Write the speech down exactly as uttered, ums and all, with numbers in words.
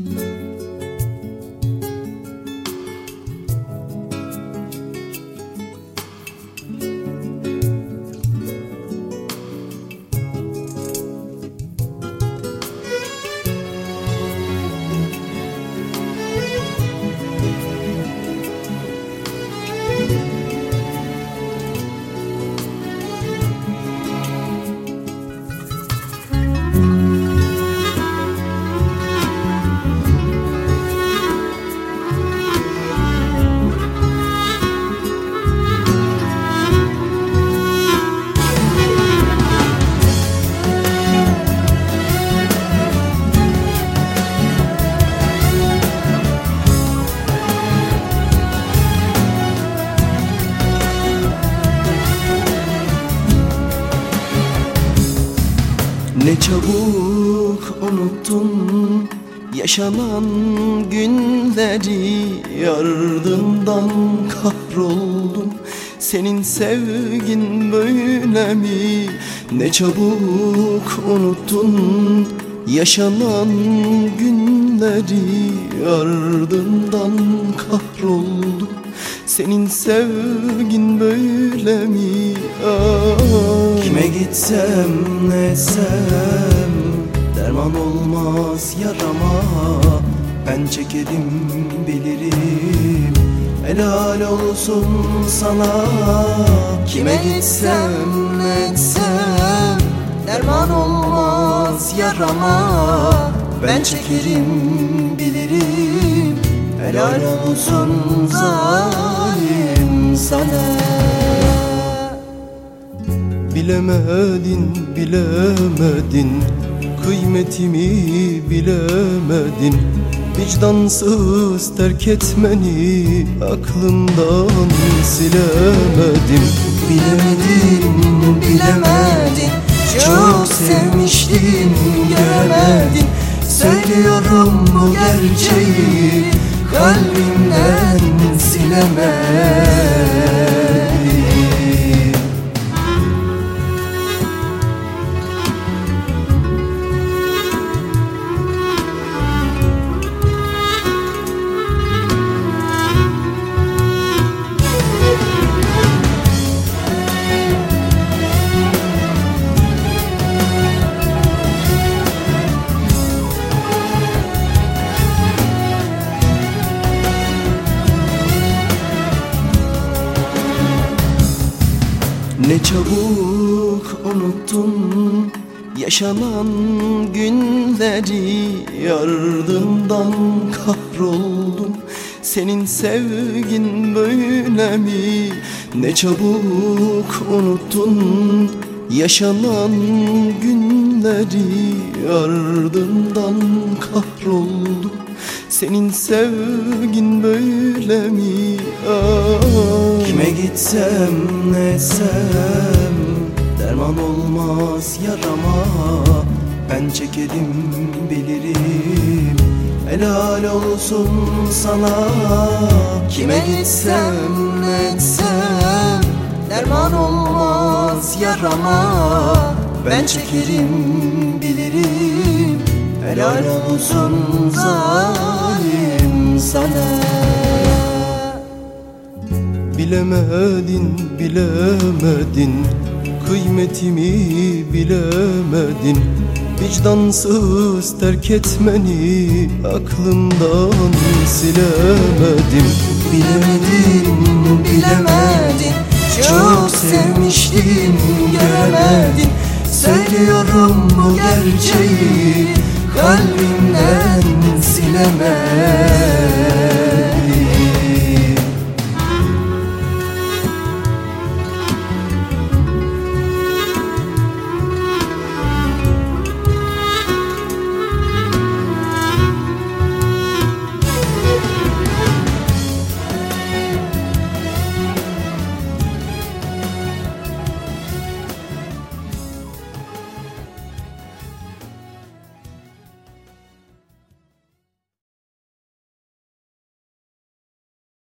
Ne çabuk unuttun yaşanan günleri, ardından kahroldum. Senin sevgin böyle mi? Ne çabuk unuttun yaşanan günleri, ardından kahroldum. Senin sevgin böyle mi? Aa. Kime gitsem ne etsem derman olmaz yarama. Ben çekerim bilirim, helal olsun sana. Kime gitsem ne etsem derman olmaz yarama. Ben çekerim bilirim, helal olsun zalim sana. Bilemedin, bilemedin, kıymetimi bilemedin. Vicdansız terk etmeni aklımdan silemedim. Bilemedin, bilemedin, çok sevmiştim göremedin. Söylüyorum bu gerçeği, kalbimden silemedim. Ne çabuk unuttun yaşanan günleri, ardından kahroldum. Senin sevgin böyle mi? Ne çabuk unuttun yaşanan günleri, ardından kahroldum. Senin sevgin böyle mi? Aa. Kime gitsem ne etsem derman olmaz yarama. Ben çekerim bilirim, helal olsun sana. Kime gitsem ne etsem derman olmaz yarama. Ben çekerim bilirim, helal olsun zalim sana. Bilemedin, bilemedin, kıymetimi bilemedin. Vicdansız terk etmeni aklımdan silemedim. Bilemedin, bilemedin, çok sevmiştim göremedin. Söylüyorum bu gerçeği, kalbimden silemedim.